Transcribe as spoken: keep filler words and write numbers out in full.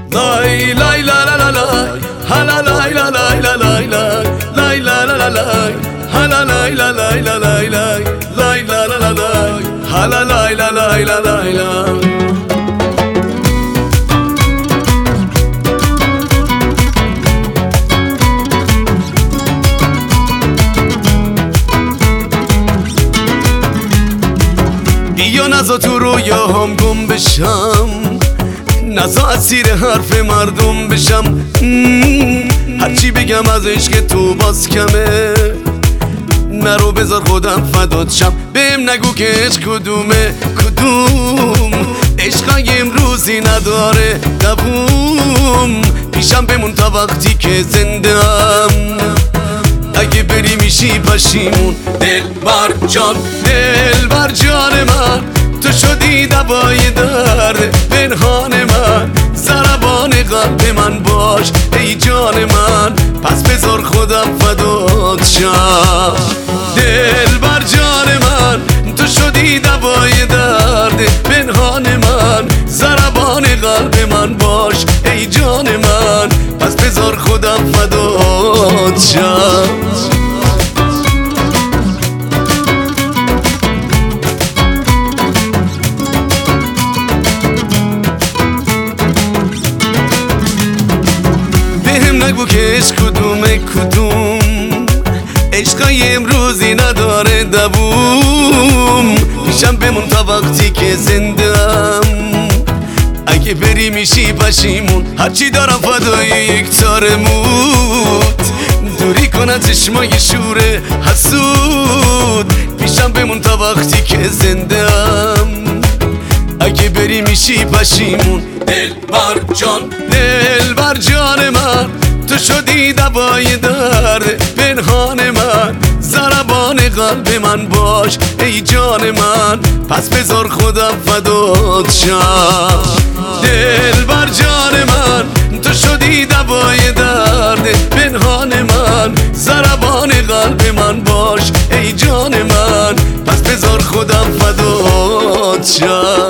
لای لای لا لا لا لای هلا لای لا لای لا لای لای لای لا لا لا لای هلا لای لا لای لا لای لای لای لا لا لا لای هلا لای لا لای لا لای لای. بیا نزا تو رویا هم گم بشم، نزا اسیر حرف مردم بشم. هرچی بگم از عشق تو باز کمه، نرو بذار خودم فدات شم. بهم نگو که عشق کدومه کدوم، عشقای امروزی نداره دووم. پیشم بمون تا وقتی که زنده ام، اگه بری میشی پشیمون. دل بر جان دل بر جان من، تو شدی دوای درد پنهان من. ضربان قلب من باش ای جان من، پس بذار خودم فدات شم. دل بر جان من، تو شدی دوای درد پنهان من. ضربان قلب من باش ای جان من، پس بذار خودم فدات شم. نگو که عشق کدومه کدوم، عشقای امروزی نداره دووم. پیشم بمون تا وقتی که زندم، اگه بری میشی پشیمون. هرچی دارم فدای یک تار موت، دوری کن از چشمای شوره حسود. پیشم بمون تا وقتی که زندم، اگه بری میشی پشیمون. دل بر جان دل بر جان من، تو شدی دوای درد پنهان من. ضربان قلب من باش ای جان من، پس بذار خودم فدات شم. دل بر جان من، تو شدی دوای درد پنهان من. ضربان قلب من باش ای جان من، پس بذار خودم فدات شم.